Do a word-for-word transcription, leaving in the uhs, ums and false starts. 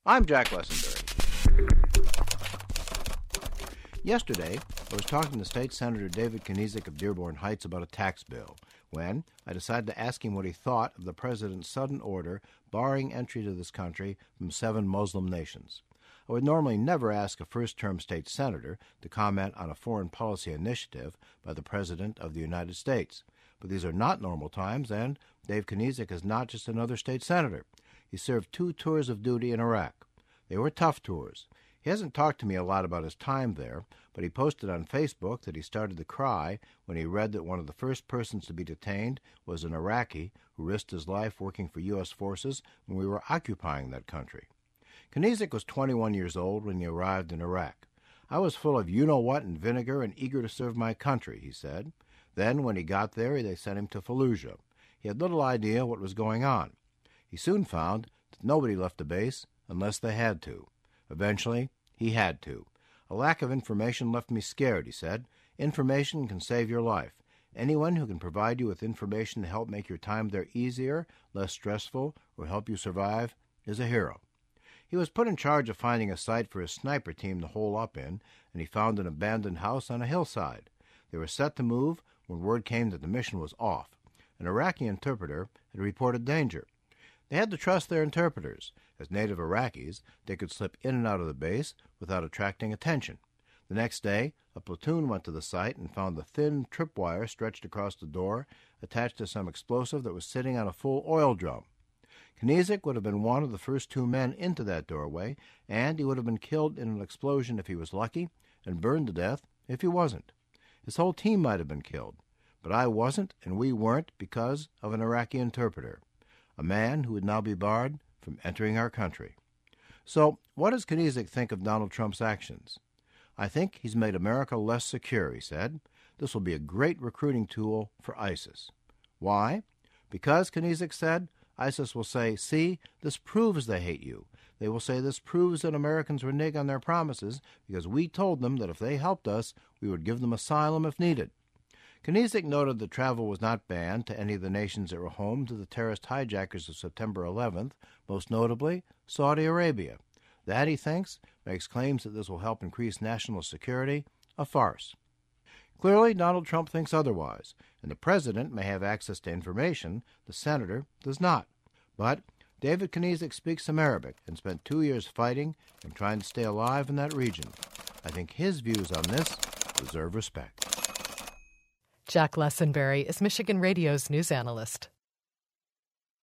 I'm Jack Lessenberry. Yesterday, I was talking to State Senator David Kniezek of Dearborn Heights about a tax bill when I decided to ask him what he thought of the president's sudden order barring entry to this country from seven Muslim nations. I would normally never ask a first-term state senator to comment on a foreign policy initiative by the President of the United States. But these are not normal times, and Dave Kniezek is not just another state senator. He served two tours of duty in Iraq. They were tough tours. He hasn't talked to me a lot about his time there, but he posted on Facebook that he started to cry when he read that one of the first persons to be detained was an Iraqi who risked his life working for U S forces when we were occupying that country. Kniezek was twenty-one years old when he arrived in Iraq. I was full of you-know-what and vinegar and eager to serve my country, he said. Then, when he got there, they sent him to Fallujah. He had little idea what was going on. He soon found that nobody left the base unless they had to. Eventually, he had to. A lack of information left me scared, he said. Information can save your life. Anyone who can provide you with information to help make your time there easier, less stressful, or help you survive is a hero. He was put in charge of finding a site for his sniper team to hole up in, and he found an abandoned house on a hillside. They were set to move when word came that the mission was off. An Iraqi interpreter had reported danger. They had to trust their interpreters. As native Iraqis, they could slip in and out of the base without attracting attention. The next day, a platoon went to the site and found the thin tripwire stretched across the door, attached to some explosive that was sitting on a full oil drum. Kniezek would have been one of the first two men into that doorway, and he would have been killed in an explosion if he was lucky, and burned to death if he wasn't. His whole team might have been killed, but I wasn't and we weren't because of an Iraqi interpreter, a man who would now be barred from entering our country. So, what does Kniezek think of Donald Trump's actions? I think he's made America less secure, he said. This will be a great recruiting tool for ISIS. Why? Because, Kniezek said, ISIS will say, see, this proves they hate you. They will say this proves that Americans renege on their promises because we told them that if they helped us, we would give them asylum if needed. Kniezek noted that travel was not banned to any of the nations that were home to the terrorist hijackers of September eleventh, most notably Saudi Arabia. That, he thinks, makes claims that this will help increase national security a farce. Clearly, Donald Trump thinks otherwise, and the president may have access to information the senator does not. But David Kniezek speaks some Arabic and spent two years fighting and trying to stay alive in that region. I think his views on this deserve respect. Jack Lessenberry is Michigan Radio's news analyst.